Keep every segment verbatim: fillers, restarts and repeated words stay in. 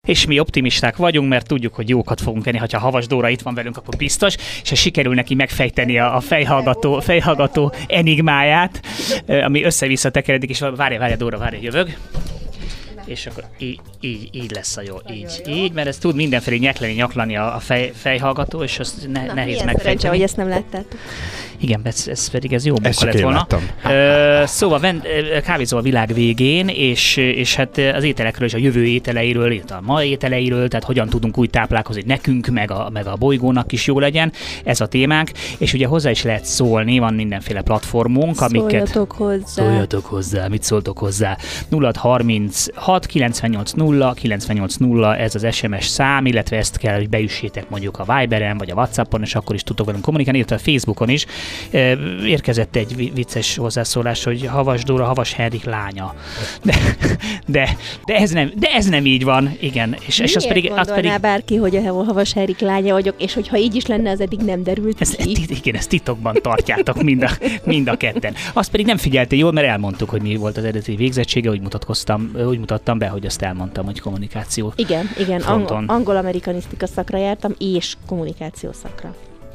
és mi optimisták vagyunk, mert tudjuk, hogy jókat fogunk enni, ha Havas Dóra itt van velünk, akkor biztos, és ha sikerül neki megfejteni a, a fejhallgató, fejhallgató enigmáját, ami össze-vissza tekeredik, és várj, várj, Dóra, várj, jövök. És akkor így, így, így lesz a jó, így, így, mert ez tud mindenfelé nyekleni, nyaklani a, a fej, fejhallgató, és az ne, Na, nehéz megfejteni. Szerencse, hogy ezt nem láttátok. Igen, ez, ez pedig ez jó munka lett én volna. láttam. Szóval ven, kávézó a világ végén, és, és hát az ételekről és a jövő ételeiről, illetve a ma ételeiről, tehát hogyan tudunk úgy táplálkozni, hogy nekünk, meg a, meg a bolygónak is jó legyen, ez a témánk, és ugye hozzá is lehet szólni, van mindenféle platformunk, amiket... Szóljatok hozzá. Szóljatok hozzá, mit szóltok hozzá? nulla harminchat kilencvennyolc nulla kilencvennyolc nulla, ez az es em es szám, illetve ezt kell, hogy beüssétek mondjuk a Viberen, vagy a WhatsAppon, és akkor is tudtok velünk kommunikálni, illetve a Facebookon is. Érkezett egy vicces hozzászólás, hogy Havas Dóra, Havas Henrik lánya. De, de, de, ez, nem, de ez nem így van, igen. És, és az pedig, az pedig... bárki, hogy a Havas Henrik lánya vagyok, és hogyha így is lenne, az eddig nem derült ez, ki. Ez, igen, ezt titokban tartjátok mind a, mind a ketten. Azt pedig nem figyelte jól, mert elmondtuk, hogy mi volt az eredeti végzettsége, úgy mutatkoztam, úgy mutattam be, hogy azt elmondtam, hogy kommunikáció. Igen, igen, fronton. angol-amerikanisztika szakra jártam, és kommunikáció szakra.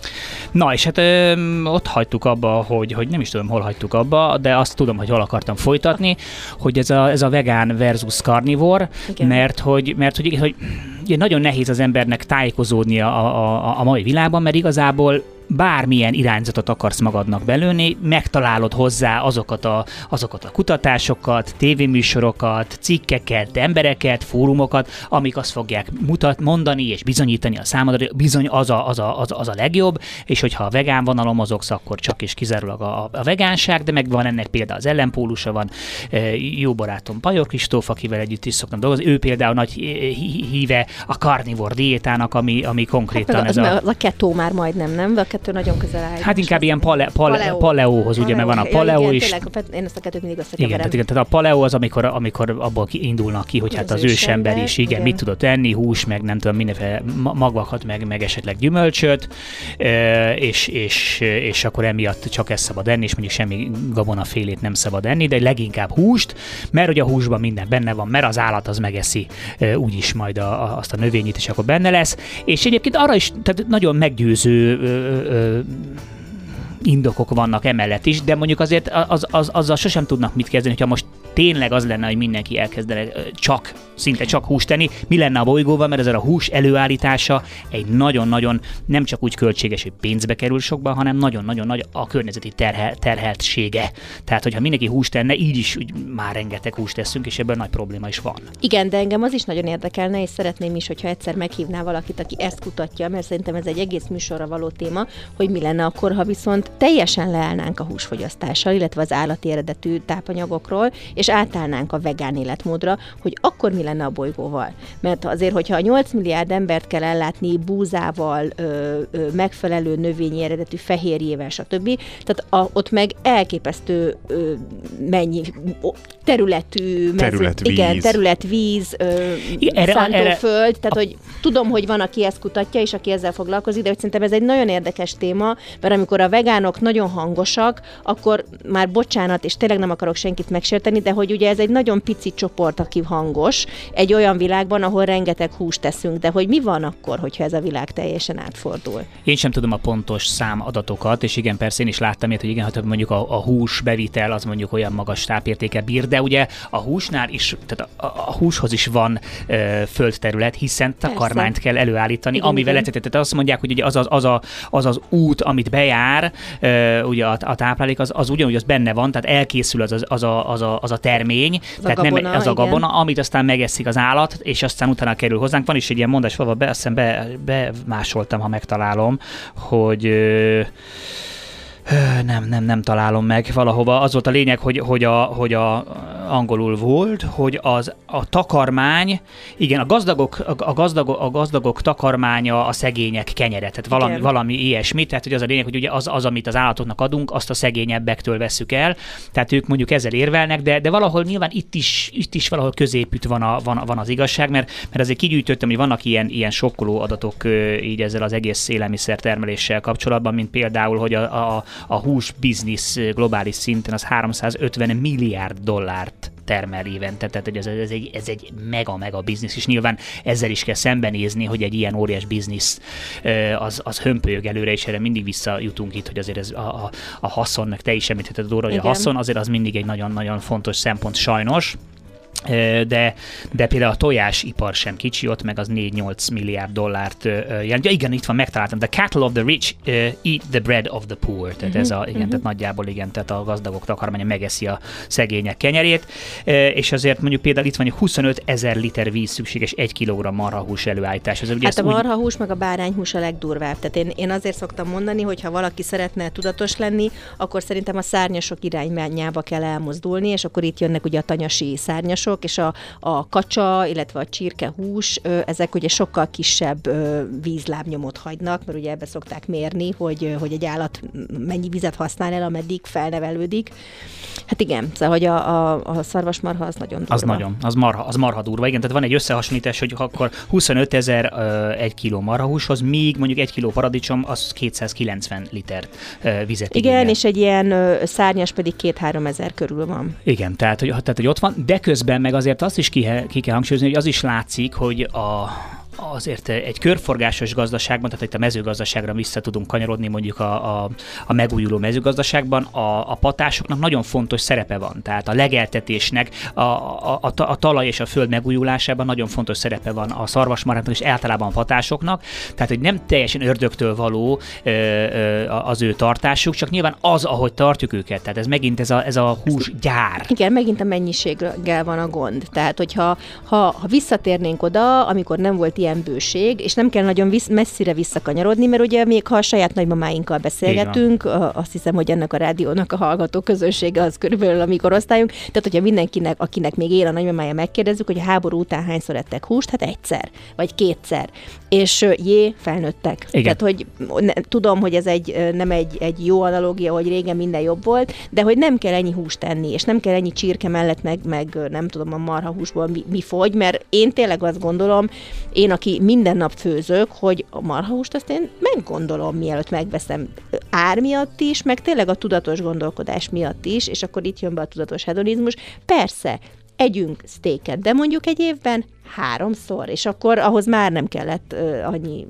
Na, és hát ö, ott hagytuk abba, hogy, hogy nem is tudom, hol hagytuk abba, de azt tudom, hogy hol akartam folytatni, hogy ez a, ez a vegán versus carnivore, mert hogy, mert hogy, hogy ugye nagyon nehéz az embernek tájékozódni a, a, a mai világban, mert igazából bármilyen irányzatot akarsz magadnak belőni, megtalálod hozzá azokat a, azokat a kutatásokat, tévéműsorokat, cikkeket, embereket, fórumokat, amik azt fogják mutat, mondani és bizonyítani a számodra, bizony az a, az, a, az, az a legjobb, és hogyha a vegán vonalon mozogsz, akkor csak és kizárólag a, a vegánság, de meg van ennek például az ellenpólusa, van jó barátom Pajor Kristóf, akivel együtt is szoktam dolgozni, ő például nagy híve a carnivore diétának, ami, ami konkrétan hát ez az, a... Az a kettó már majdnem, nem? A kettő nagyon közel áll. Hát inkább ilyen pale, pale, paleo. paleóhoz, ugye, mert van a paleo ja, igen, is. Tényleg, én ezt a kettőt mindig összekeverem. Igen, tehát, igen, tehát a paleo az, amikor, amikor abból indulnak ki, hogy hát az, az ősember is, igen, igen, mit tudott enni, hús, meg nem tudom, mindenféle magvakat, meg, meg esetleg gyümölcsöt, és, és, és akkor emiatt csak ezt szabad enni, és mondjuk semmi gabonafélét nem szabad enni, de leginkább húst, mert hogy a húsban minden benne van, mert az állat az megeszi úgyis majd a, a, azt a növényit, és akkor benne lesz. És egyébként arra is tehát nagyon meggyőző ö, indokok vannak emellett is, de mondjuk azért az, az, azzal sosem tudnak mit kezdeni, hogyha most tényleg az lenne, hogy mindenki elkezdene csak, szinte csak húst tenni, mi lenne a bolygóval, mert ezzel a hús előállítása egy nagyon-nagyon nem csak úgy költséges, hogy pénzbe kerül sokban, hanem nagyon-nagyon nagy a környezeti terhel, terheltsége. Tehát, hogyha mindenki húst tenne, így is úgy már rengeteg húst teszünk, és ebben nagy probléma is van. Igen, de engem az is nagyon érdekelne, és szeretném is, hogyha egyszer meghívná valakit, aki ezt kutatja, mert szerintem ez egy egész műsorra való téma, hogy mi lenne akkor, ha viszont teljesen leállnánk a húsfogyasztással, illetve az állati eredetű tápanyagokról, és átállnánk a vegán életmódra, hogy akkor mi lenne a bolygóval. Mert azért, hogyha nyolc milliárd embert kell ellátni búzával, ö, ö, megfelelő növényi eredetű fehérjével, stb. Tehát a, ott meg elképesztő ö, mennyi területű, területvíz, igen, területvíz, ö, szántóföld, tehát hogy tudom, hogy van, aki ezt kutatja, és aki ezzel foglalkozik, de hogy szerintem ez egy nagyon érdekes téma, mert amikor a vegánok nagyon hangosak, akkor már bocsánat, és tényleg nem akarok senkit megsérteni, de hogy ugye ez egy nagyon pici csoport, aki hangos, egy olyan világban, ahol rengeteg húst teszünk, de hogy mi van akkor, hogyha ez a világ teljesen átfordul? Én sem tudom a pontos számadatokat, és igen, persze én is láttam ilyet, hogy igen, hát mondjuk a, a hús bevitel az mondjuk olyan magas tápértéket bír, de ugye a húsnál is, tehát a, a húshoz is van ö, földterület, hiszen takarmányt kell előállítani, igen, amivel igen. Tehát azt mondják, hogy ugye az az, az, a, az az út, amit bejár, ö, ugye a, a táplálék, az, az ugyanúgy az benne van, tehát elkészül az, az, az, a, az, a, az a termény, az tehát a gabona, nem az a gabona, igen. Amit aztán megeszik az állat, és aztán utána kerül hozzánk. Van is egy ilyen mondás, valahol be, azt hiszem be, bemásoltam, ha megtalálom, hogy ö, Nem, nem, nem találom meg valahova. Az volt a lényeg, hogy, hogy, a, hogy a, angolul volt, hogy az, a takarmány, igen, a gazdagok, a, gazdagok, a gazdagok takarmánya a szegények kenyere, tehát valami, valami ilyesmi, tehát hogy az a lényeg, hogy ugye az, az, amit az állatoknak adunk, azt a szegényebbektől vesszük el, tehát ők mondjuk ezzel érvelnek, de, de valahol nyilván itt is, itt is valahol középütt van, a, van, van az igazság, mert, mert azért kigyűjtöttem, hogy vannak ilyen, ilyen sokkoló adatok így ezzel az egész élelmiszer termeléssel kapcsolatban, mint például, hogy a, a a hús biznisz globális szinten az háromszázötven milliárd dollárt termel évente, tehát ez, ez egy, ez egy mega-mega biznisz, és nyilván ezzel is kell szembenézni, hogy egy ilyen óriás biznisz az, az hömpölyög előre, és erre mindig visszajutunk itt, hogy azért ez a, a, a haszon, meg te is említetted, Dóra, hogy a haszon azért az mindig egy nagyon-nagyon fontos szempont sajnos. De, de például a tojásipar sem kicsi, ott meg az négy-nyolc milliárd dollárt jelent. Ja, igen, itt van, megtaláltam. The cattle of the rich uh, eat the bread of the poor. Tehát uh-huh, ez a, igen, uh-huh. tehát nagyjából igen, tehát a gazdagok takarmánya megeszi a szegények kenyerét, és azért mondjuk például itt van, hogy huszonöt ezer liter víz szükséges egy kilogramm marhahús előállítás. Hát a marhahús úgy... meg a bárányhús a legdurvább. Tehát én, én azért szoktam mondani, hogy ha valaki szeretne tudatos lenni, akkor szerintem a szárnyasok irányába kell elmozdulni, és akkor itt jönnek ugye a tanyasi szárnyasok, és a, a kacsa, illetve a csirkehús, ezek ugye sokkal kisebb vízlábnyomot hagynak, mert ugye ebbe szokták mérni, hogy, hogy egy állat mennyi vizet használ el, ameddig felnevelődik. Hát igen, szóval, hogy a, a, a szarvasmarha az nagyon durva. Az nagyon, az marha, az marha durva, igen, tehát van egy összehasonlítás, hogy akkor huszonöt ezer uh, egy kiló marhahúshoz, míg mondjuk egy kiló paradicsom, az kétszázkilencven liter uh, vizet igen, igényel. És egy ilyen uh, szárnyas pedig két-három ezer körül van. Igen, tehát hogy, tehát, hogy ott van, de közben meg azért azt is ki, ki kell hangsúlyozni, hogy az is látszik, hogy a azért egy körforgásos gazdaságban, tehát itt a mezőgazdaságra vissza tudunk kanyarodni, mondjuk a, a, a megújuló mezőgazdaságban, a, a patásoknak nagyon fontos szerepe van. Tehát a legeltetésnek, a, a, a, a talaj és a föld megújulásában nagyon fontos szerepe van a szarvasmarháknak és általában a patásoknak. Tehát, hogy nem teljesen ördögtől való ö, ö, az ő tartásuk, csak nyilván az, ahogy tartjuk őket. Tehát ez megint ez a, ez a húsgyár. Igen, megint a mennyiséggel van a gond. Tehát, hogyha ha, ha visszatérnénk oda, amikor nem volt ilyen bőség, és nem kell nagyon vissz, messzire visszakanyarodni, mert ugye még ha a saját nagymamáinkkal beszélgetünk, azt hiszem, hogy ennek a rádiónak a hallgató közönsége az körülbelül a mi korosztályunk, tehát hogyha mindenkinek, akinek még él a nagymamája, megkérdezzük, hogy a háború után hányszor ettek húst, hát egyszer, vagy kétszer. És jé, felnőttek. Igen. Tehát, hogy ne, tudom, hogy ez egy, nem egy, egy jó analógia, hogy régen minden jobb volt, de hogy nem kell ennyi húst tenni, és nem kell ennyi csirke mellett, meg, meg nem tudom, a marhahúsból mi, mi fogy, mert én tényleg azt gondolom, én, aki minden nap főzök, hogy a marhahúst azt én meggondolom, mielőtt megveszem ár miatt is, meg tényleg a tudatos gondolkodás miatt is, és akkor itt jön be a tudatos hedonizmus. Persze, együnk sztéket, de mondjuk egy évben háromszor, és akkor ahhoz már nem kellett uh, annyi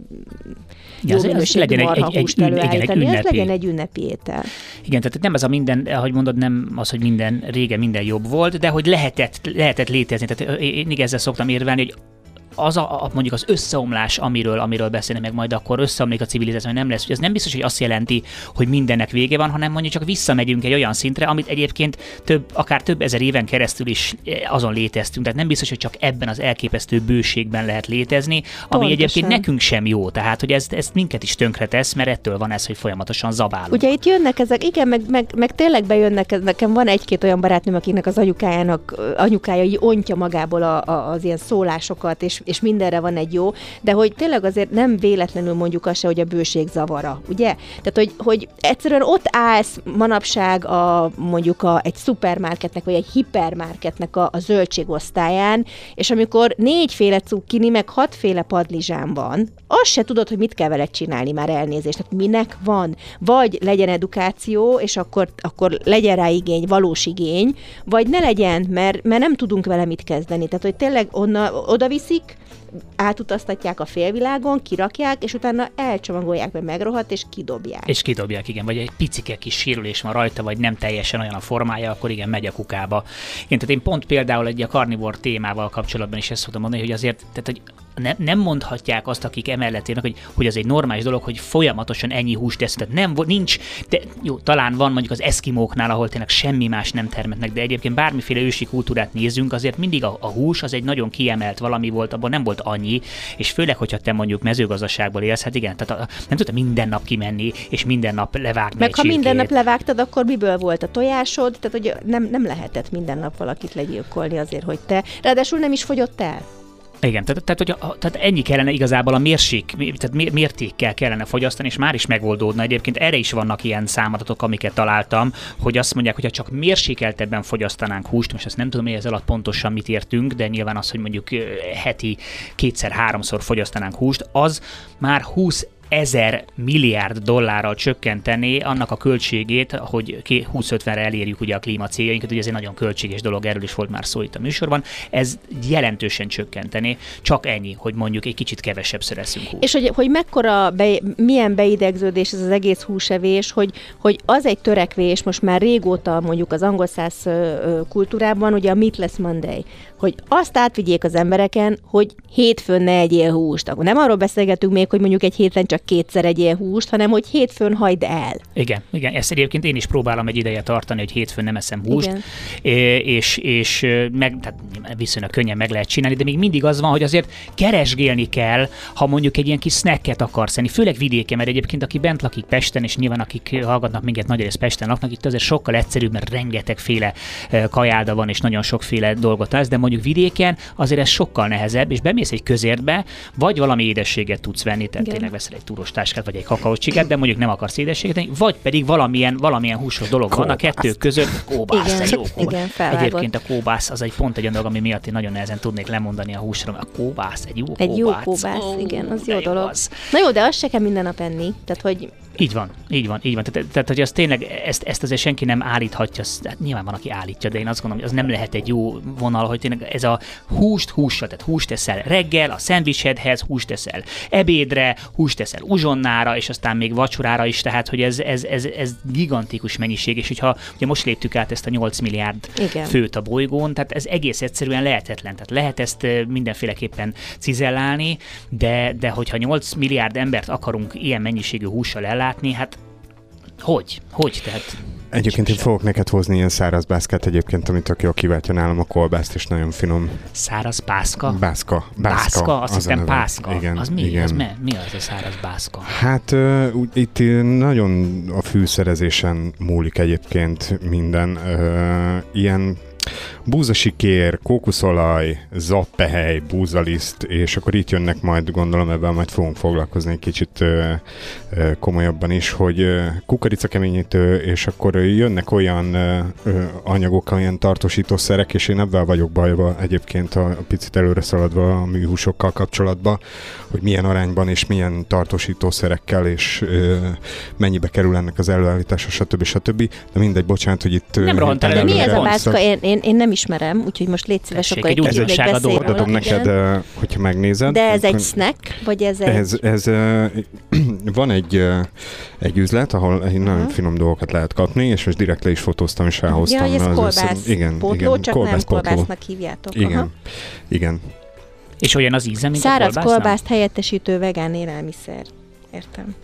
jó ja, minőségű marhahúst előállítani, ez legyen egy ünnepi étel. Igen, tehát nem ez a minden, ahogy mondod, nem az, hogy minden régen minden jobb volt, de hogy lehetett, lehetett létezni. Tehát én ezzel szoktam érvelni, hogy az a, a, mondjuk az összeomlás, amiről, amiről beszélnek meg majd, akkor összeomlik a civilizáció, nem lesz. Ez nem biztos, hogy azt jelenti, hogy mindennek vége van, hanem mondjuk csak visszamegyünk egy olyan szintre, amit egyébként több, akár több ezer éven keresztül is azon léteztünk. Tehát nem biztos, hogy csak ebben az elképesztő bőségben lehet létezni, ami Pontosan. Egyébként nekünk sem jó. Tehát, hogy ez, ez minket is tönkretesz, mert ettől van ez, hogy folyamatosan zabálunk. Ugye itt jönnek ezek, igen, meg, meg, meg tényleg bejönnek, nekem van egy-két olyan barátnőm, akinek az anyukájának, anyukája így ontja magából a, a, az ilyen szólásokat, és és mindenre van egy jó, de hogy tényleg azért nem véletlenül mondjuk azt se, hogy a bőség zavara, ugye? Tehát, hogy, hogy egyszerűen ott állsz manapság a, mondjuk a, egy szupermarketnek, vagy egy hipermarketnek a, a zöldségosztályán, és amikor négyféle cukkini, meg hatféle padlizsán van, azt se tudod, hogy mit kell vele csinálni, már elnézést. Tehát minek van? Vagy legyen edukáció, és akkor, akkor legyen rá igény, valós igény, vagy ne legyen, mert, mert nem tudunk vele mit kezdeni. Tehát, hogy tényleg onna, oda viszik, átutaztatják a félvilágon, kirakják, és utána elcsomagolják, mert megrohadt, és kidobják. És kidobják, igen, vagy egy picike kis sérülés van rajta, vagy nem teljesen olyan a formája, akkor igen, megy a kukába. Igen, tehát én pont például egy a carnivore témával kapcsolatban is ezt szoktam mondani, hogy azért, tehát, hogy ne, nem mondhatják azt, akik emellett érnek, hogy, hogy az egy normális dolog, hogy folyamatosan ennyi húst teszünk. Tehát nem, nincs, de jó, talán van mondjuk az eszkimóknál, ahol tényleg semmi más nem termetnek, de egyébként bármiféle ősi kultúrát nézzünk, azért mindig a, a hús az egy nagyon kiemelt valami volt, abban nem volt annyi, és főleg, hogyha te mondjuk mezőgazdaságból élsz, hát igen, tehát a, nem tudta minden nap kimenni, és minden nap levágni meg egy ha csirkét. Minden nap levágtad, akkor miből volt a tojásod? Tehát, hogy nem, nem lehetett minden nap valakit legyilkolni azért, hogy te. Ráadásul nem is fogyott el. Igen, tehát, tehát, hogy a, tehát ennyi kellene igazából a mérség, tehát mértékkel kellene fogyasztani, és már is megoldódna. Egyébként erre is vannak ilyen számadatok, amiket találtam, hogy azt mondják, hogy ha csak mérsékeltebben fogyasztanánk húst, most ezt nem tudom, hogy ez alatt pontosan mit értünk, de nyilván az, hogy mondjuk heti kétszer-háromszor fogyasztanánk húst, az már húsz ezer milliárd dollárral csökkenteni annak a költségét, hogy húsz-ötvenre elérjük ugye a klímacéljainkat, ugye ez egy nagyon költséges dolog, erről is volt már szó itt a műsorban, ez jelentősen csökkenteni, csak ennyi, hogy mondjuk egy kicsit kevesebbször eszünk húst. És hogy, hogy mekkora, be, milyen beidegződés ez az egész húsevés, hogy, hogy az egy törekvés most már régóta mondjuk az angol száz kultúrában, ugye a Meatless Monday, hogy azt átvigyék az embereken, hogy hétfőn ne egyél húst. Akkor nem arról beszélgetünk még, hogy mondjuk egy héten csak kétszer egyél húst, hanem hogy hétfőn hagyd el. Igen, igen, ezt egyébként én is próbálom egy ideje tartani, hogy hétfőn nem eszem húst, és, és meg, tehát viszonylag könnyen meg lehet csinálni, de még mindig az van, hogy azért keresgélni kell, ha mondjuk egy ilyen kis snacket akarsz enni, főleg vidéken, mert egyébként aki bent lakik Pesten, és nyilván akik hallgatnak minket nagy rész Pesten laknak, itt azért sokkal egyszerűbb, mert rengetegféle kajáda van, és nagyon sokféle dolgot az, de mondjuk vidéken azért ez sokkal nehezebb, és bemész egy közértbe, vagy valami édességet tudsz venni, tehát tényleg veszel egy túrostáskát, vagy egy kakaócsikát, de mondjuk nem akarsz édességet venni, vagy pedig valamilyen, valamilyen húsos dolog kóbász. Van a kettő között, kóbász, igen, egy jó kóbász. Igen, egyébként a kóbász az egy pont egy olyan dolog, ami miatt én nagyon nehezen tudnék lemondani a húsról, a kóbász, egy jó kóbász. Egy jó kóbász, oh, igen, az jó dolog. Az. Na jó, de azt se kell minden nap enni, tehát hogy... Így van, így van, így van. Tehát, tehát hogy az tényleg, ezt, ezt azért senki nem állíthatja, hát nyilván van, aki állítja, de én azt gondolom, hogy az nem lehet egy jó vonal, hogy tényleg ez a húst hússal, tehát húst teszel reggel, a szendvicsedhez, húst teszel ebédre, húst teszel uzsonnára, és aztán még vacsorára is, tehát hogy ez, ez, ez, ez gigantikus mennyiség, és hogyha ugye most léptük át ezt a nyolc milliárd igen. főt a bolygón, tehát ez egész egyszerűen lehetetlen, tehát lehet ezt mindenféleképpen cizellálni, de, de hogyha nyolc milliárd embert akarunk ilyen mennyiségű hússal ellátni, hát hogy? Hogy? Tehát... Egyébként én fogok neked hozni ilyen száraz bászkát egyébként, amit aki kiváltja nálam a kolbászt, és nagyon finom. Száraz bászka? Bászka. Bászka, bászka azt hiszem pászka. Igen, az mi? Igen. Az me? Mi az a száraz bászka? Hát uh, itt nagyon a fűszerezésen múlik egyébként minden. Uh, ilyen búzasikér, kókuszolaj, zappehely, búzaliszt, és akkor itt jönnek majd, gondolom ebben majd fogunk foglalkozni egy kicsit ö, ö, komolyabban is, hogy ö, kukoricakeményítő, és akkor jönnek olyan ö, ö, anyagok, olyan tartósítószerek, és én ebben vagyok bajba egyébként a, a picit előre szaladva a műhúsokkal kapcsolatban, hogy milyen arányban és milyen tartósítószerekkel, és ö, mennyibe kerül ennek az előállítása, stb. stb. De mindegy, bocsánat, hogy itt... Nem rohantál el, de mi ez a bászka? Én, én, én nem ismerem, úgyhogy most légy szíves, akkor egy kicsit beszélj róla. Adom neked, uh, hogyha megnézed. De ez egy snack? Vagy ez egy... Ez, ez, uh, van egy, uh, egy üzlet, ahol uh-huh. nagyon finom dolgokat lehet kapni, és most direkt le is fotóztam, és elhoztam. Ja, hogy ez kolbász igen, pótló, igen, csak kolbász nem kolbásznak hívjátok. Igen, aha. igen. És olyan az íze, mint száraz a kolbásznak? Száraz kolbászt helyettesítő vegán élelmiszer. Értem.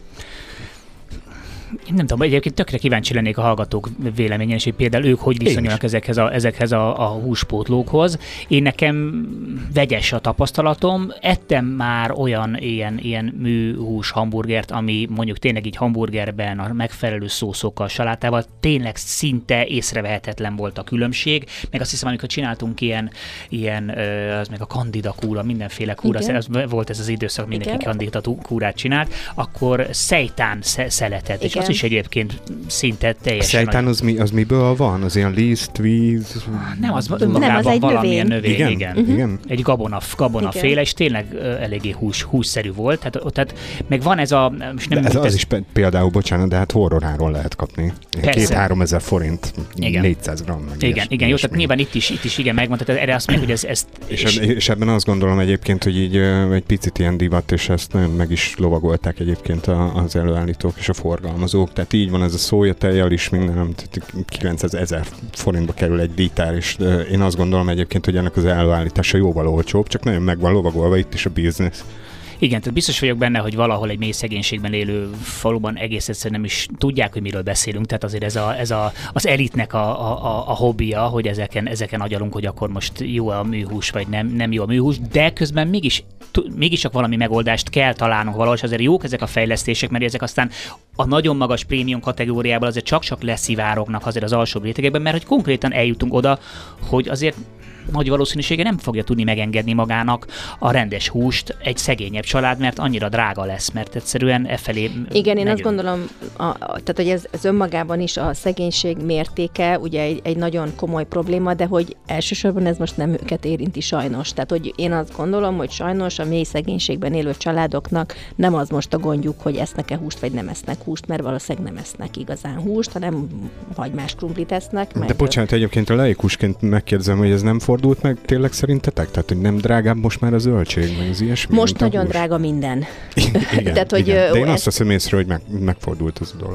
Én nem tudom, egyébként tökre kíváncsi lennék a hallgatók véleményen, és hogy például ők hogy viszonyulnak ezekhez a, ezekhez a, a húspótlókhoz. Én nekem vegyes a tapasztalatom, ettem már olyan ilyen, ilyen műhús hamburgert, ami mondjuk tényleg így hamburgerben a megfelelő szószokkal, salátával tényleg szinte észrevehetetlen volt a különbség, meg azt hiszem, amikor csináltunk ilyen, ilyen az meg a kandida kúra, mindenféle kúra, az, volt ez az időszak, mindenki igen. kandida kúrát csinált, akkor szejtán szeletet, és az is egyébként szinte teljesen... A szejtán az, mi, az miből van? Az ilyen liszt, víz... Nem, az önmagában valamilyen növény. Igen? Igen. Uh-huh. Igen. Egy gabona, gabonaféle, és tényleg uh, eléggé hús, hússzerű volt. Tehát, tehát meg van ez a... Most nem ez az ez... is például, bocsánat, de hát horroráron lehet kapni. Két-három ezer forint, igen. négyszáz gramm. Meg igen, igen, jó, tehát nyilván itt is, itt is igen megmondtad, erre azt mondjuk, hogy ez... Ezt, és, és... és ebben azt gondolom egyébként, hogy így egy picit ilyen divat, és ezt nagyon meg is lovagolták egyébként az előállítók és a forgalmazók. Tehát így van ez a szójatejjel is, minden, kilencezer forintba kerül egy liter, és én azt gondolom egyébként, hogy ennek az előállítása jóval olcsóbb, csak nagyon meg van lovagolva itt is a biznisz. Igen, tehát biztos vagyok benne, hogy valahol egy mély szegénységben élő faluban egész egyszerűen nem is tudják, hogy miről beszélünk, tehát azért ez, a, ez a, az elitnek a, a, a hobbija, hogy ezeken, ezeken agyalunk, hogy akkor most jó a műhús, vagy nem, nem jó a műhús, de közben mégis, mégis csak valami megoldást kell találnunk valahol, és azért jók ezek a fejlesztések, mert ezek aztán a nagyon magas prémium kategóriából azért csak-csak leszivárognak azért az alsóbb rétegekben, mert hogy konkrétan eljutunk oda, hogy azért nagy valószínűsége nem fogja tudni megengedni magának a rendes húst egy szegényebb család, mert annyira drága lesz, mert egyszerűen e felé. Igen, én azt gondolom, a, a, tehát hogy ez, ez önmagában is a szegénység mértéke, ugye egy, egy nagyon komoly probléma, de hogy elsősorban ez most nem őket érinti sajnos. Tehát, hogy én azt gondolom, hogy sajnos a mély szegénységben élő családoknak nem az most a gondjuk, hogy esznek-e húst, vagy nem esznek húst, mert valószínűleg nem esznek igazán húst, hanem hagymás krumplit esznek. De bocsánat, egyébként a laikusként megkérdezem, hogy ez nem fordult meg tényleg szerintetek? Tehát, hogy nem drágább most már a zöldség, meg az ilyesmi? Most nagyon drága minden. Igen, Tehát, hogy igen. De én ez... azt veszem észre, hogy meg, megfordult az a dolog.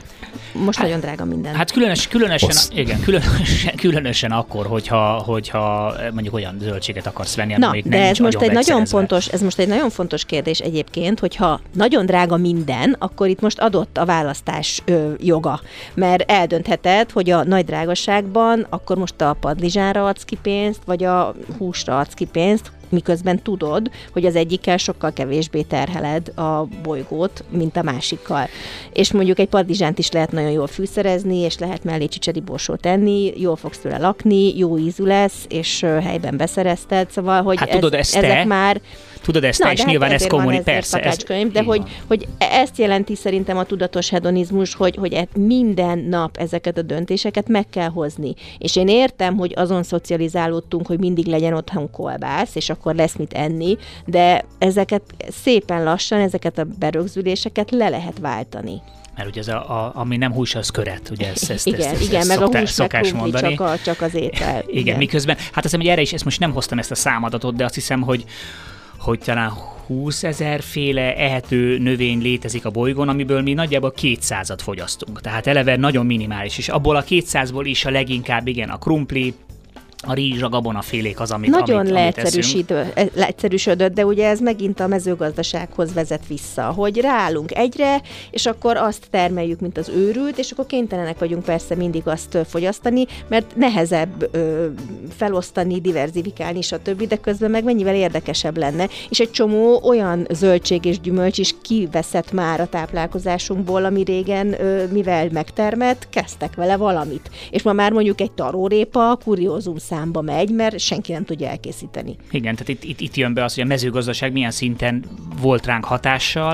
Most hát, nagyon drága minden. Hát különös, különösen, igen, különösen, különösen akkor, hogyha, hogyha mondjuk olyan zöldséget akarsz venni, Na, amelyik de nem ez most egy nagyon fontos, ez most egy nagyon fontos kérdés egyébként, hogyha nagyon drága minden, akkor itt most adott a választás ö, joga. Mert eldöntheted, hogy a nagy drágaságban akkor most a padlizsánra adsz ki pénzt, vagy a húsra adsz ki pénzt, miközben tudod, hogy az egyikkel sokkal kevésbé terheled a bolygót, mint a másikkal. És mondjuk egy padlizsánt is lehet nagyon jól fűszerezni, és lehet mellé csicseri borsót enni, jól fogsz tőle lakni, jó ízű lesz, és helyben beszerezted, szóval, hogy hát ez, tudod, ezt ezek te, már... Tudod ezt, Na, és hát nyilván ez kommuni, persze. Ez, de hogy, hogy ezt jelenti szerintem a tudatos hedonizmus, hogy, hogy minden nap ezeket a döntéseket meg kell hozni. És én értem, hogy azon szocializálódtunk, hogy mindig legyen otthon kolbász, és akkor lesz mit enni, de ezeket szépen lassan, ezeket a berögzüléseket le lehet váltani. Mert ugye ez a, a, ami nem hús, az köret, ugye ezt, ezt, igen, ezt, ezt, igen, ezt meg szoktá, a hús szokás meg mondani. Csak, a, csak az étel. igen, igen, miközben, hát azt hiszem, hogy erre is, ezt most nem hoztam ezt a számadatot, de azt hiszem, hogy hogy talán húszezer féle ehető növény létezik a bolygón, amiből mi nagyjából kétszázat fogyasztunk. Tehát eleve nagyon minimális, és abból a kétszázból is a leginkább igen a krumpli, a rizs, a gabonafélék az, amit, Nagyon amit, leegyszerűsödött, leegyszerűsödött, de ugye ez megint a mezőgazdasághoz vezet vissza, hogy ráállunk egyre, és akkor azt termeljük, mint az őrült, és akkor kénytelenek vagyunk persze mindig azt fogyasztani, mert nehezebb ö, felosztani, diverzifikálni, stb., de közben meg mennyivel érdekesebb lenne, és egy csomó olyan zöldség és gyümölcs is kiveszett már a táplálkozásunkból, ami régen, ö, mivel megtermett, kezdtek vele valamit. És ma már mondjuk egy tarórépa, kuriózum számba megy, mert senki nem tudja elkészíteni. Igen, tehát itt, itt, itt jön be az, hogy a mezőgazdaság milyen szinten volt ránk hatással.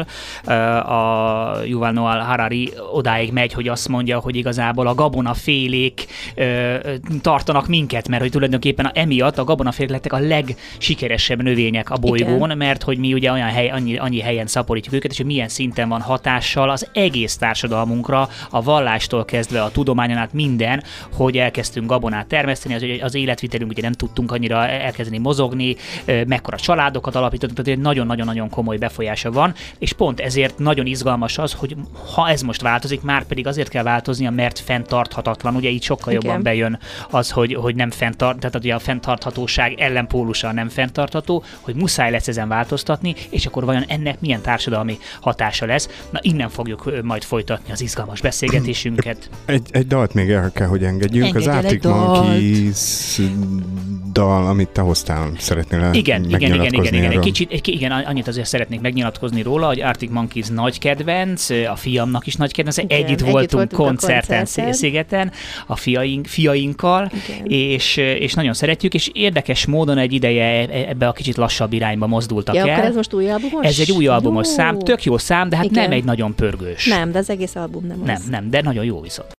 A Yuval Noah Harari odáig megy, hogy azt mondja, hogy igazából a gabonafélék tartanak minket, mert hogy tulajdonképpen emiatt a gabonafélék lettek a legsikeresebb növények a bolygón, igen. Mert hogy mi ugye olyan hely, annyi, annyi helyen szaporítjuk őket, és hogy milyen szinten van hatással az egész társadalmunkra, a vallástól kezdve a tudományon át minden, hogy elkezdtünk gabonát termeszteni, az, az életvitelünk ugye nem tudtunk annyira elkezdeni mozogni, mekkora családokat alapítottunk, tehát nagyon-nagyon-nagyon komoly befolyása van, és pont ezért nagyon izgalmas az, hogy ha ez most változik, már pedig azért kell változnia, mert fenntarthatatlan, ugye így sokkal jobban igen. bejön az, hogy, hogy nem fenntart, tehát ugye a fenntarthatóság ellenpólusa nem fenntartható, hogy muszáj lesz ezen változtatni, és akkor vajon ennek milyen társadalmi hatása lesz. Na innen fogjuk majd folytatni az izgalmas beszélgetésünket. Egy, egy dalt még el kell, hogy engedjünk. Engedj az Arctic Monkeys dal, amit te hoztál, szeretnél igen, igen, igen, igen, igen, igen. Kicsit, igen, annyit azért szeretnék megnyilatkozni róla, hogy Arctic Monkeys nagy kedvenc, a fiamnak is nagy kedvenc, igen, együtt, együtt voltunk koncerten szigeten a fiaink, fiainkkal, és, és nagyon szeretjük, és érdekes módon egy ideje ebbe a kicsit lassabb irányba mozdultak ja, el. Akkor ez most új albumos? Ez egy új albumos jó. szám, tök jó szám, de hát igen. nem egy nagyon pörgős. Nem, de az egész album nem az. Nem, nem, de nagyon jó viszont.